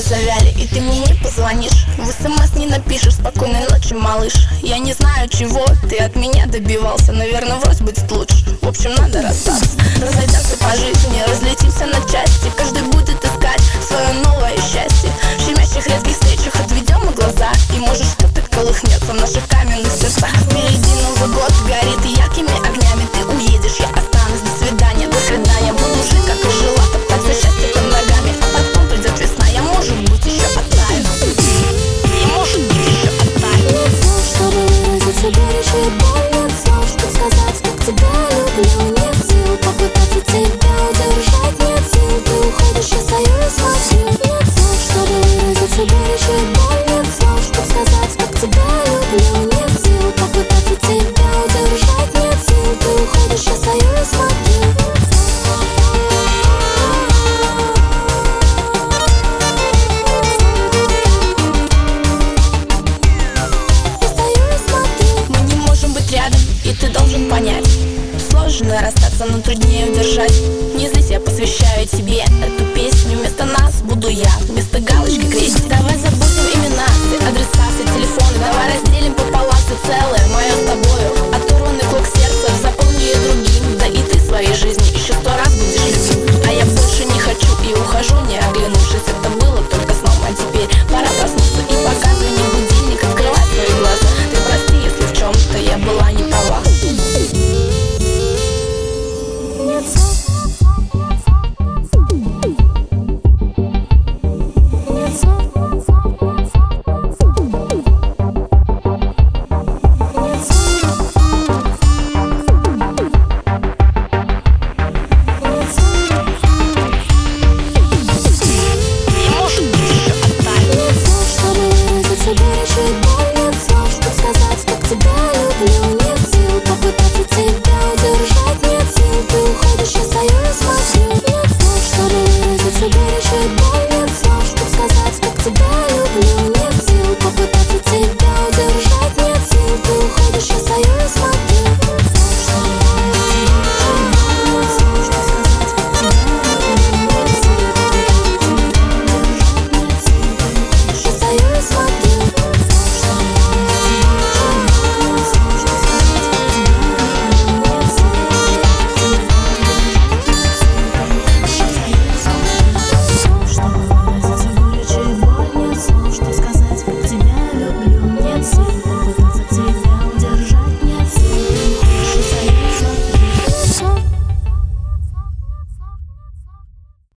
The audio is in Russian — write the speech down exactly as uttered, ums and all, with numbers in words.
завяли, и ты мне не позвонишь, в смс не напишешь спокойной ночи, малыш. Я не знаю, чего ты от меня добивался, наверное, врозь будет лучше. В общем, надо расстаться, разойдемся по жизни, разлетимся на части. Каждый будет искать свое новое счастье. В щемящих редких встречах отведем мы глаза, и может что-то колыхнется в наших каменных сердцах. Впереди Новый год горит яркими огнями. Ты уедешь, я останусь, до свидания, до свидания. Буду жить, как и жила, топтать все счастье под ногами. А потом придет весна, я, может быть, еще оттаю. И может быть, еще оттаю. Нет слов, чтобы выразить себе горячую боль. Нет слов, чтобы сказать, как тебя люблю. Нет сил попытаться тебя удержать. Нет сил, ты уходишь, я стою и смотрю. Нет слов, чтобы выразить себе горячую боль. Нет слов, чтобы сказать, как тебя люблю. Нет сил попытаться тебя удержать. Нет сил, ты уходишь, я стою и смотрю. И ты должен понять, сложно расстаться, но труднее удержать. Не здесь я посвящаю тебе эту песню. Вместо нас буду я, вместо галочки крестик. Давай забудем имена, все адреса, все телефоны. Давай разделим пополам все целое.